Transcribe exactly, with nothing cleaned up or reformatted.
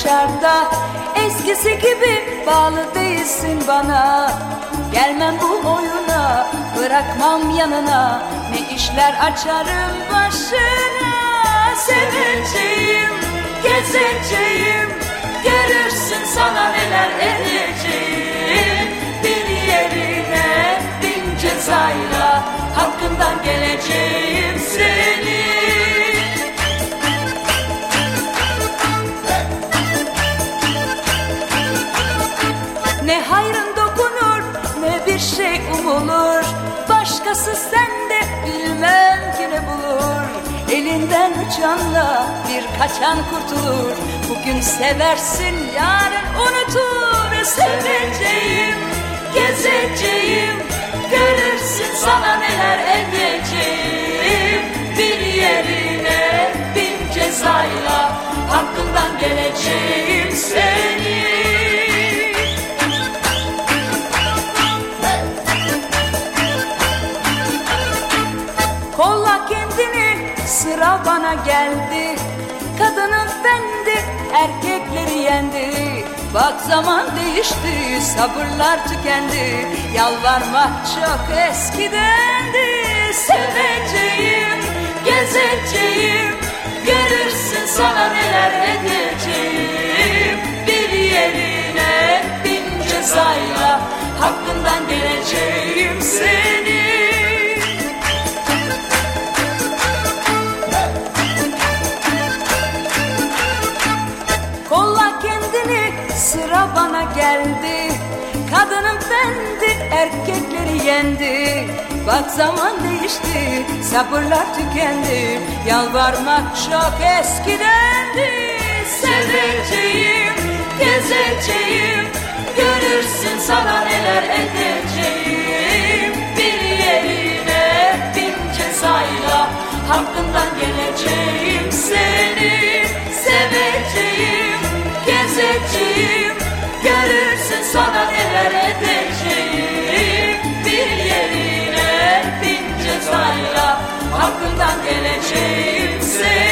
dışarıda, eskisi gibi bağlı değilsin bana. Gelmem bu oyuna, bırakmam yanına, ne işler açarım başına. Seveceğim, gezeceğim, görürsün sana neler edeceğim. Bir yerine bin cezayla hakkından geleceğim seni. Ne hayrın dokunur, ne bir şey umulur, başkası sende bilmem ki ne bulur. Elinden uçanla bir kaçan kurtulur, bugün seversin yarın unutur. Seveceğim, gezeceğim, görürsün sana neler edeceğim. Bir yerine bin cezayla hakkından geleceğim seni. Kolla kendini, sıra bana geldi. Kadının fendi, erkekleri yendi. Bak zaman değişti, sabırlar tükendi. Yalvarmak çok eskidendi. Seveceğim, gezeceğim, görürsün sana neler edeceğim. Bir yerine bin cezayla hakkından geleceğim seni. Kolla kendini, sıra bana geldi. Kadının fendi, erkekleri yendi. Bak zaman değişti, sabırlar tükendi. Yalvarmak çok eskidendi. Seveceğim, gezeceğim, görürsün sana neler edeceğim. Bir yerine bin cezayla hakkından geleceğim seni. Seveceğim, gezeceğim, görürsün sana neler edeceğim. Bir yerine bin cezayla hakkından geleceğim seni.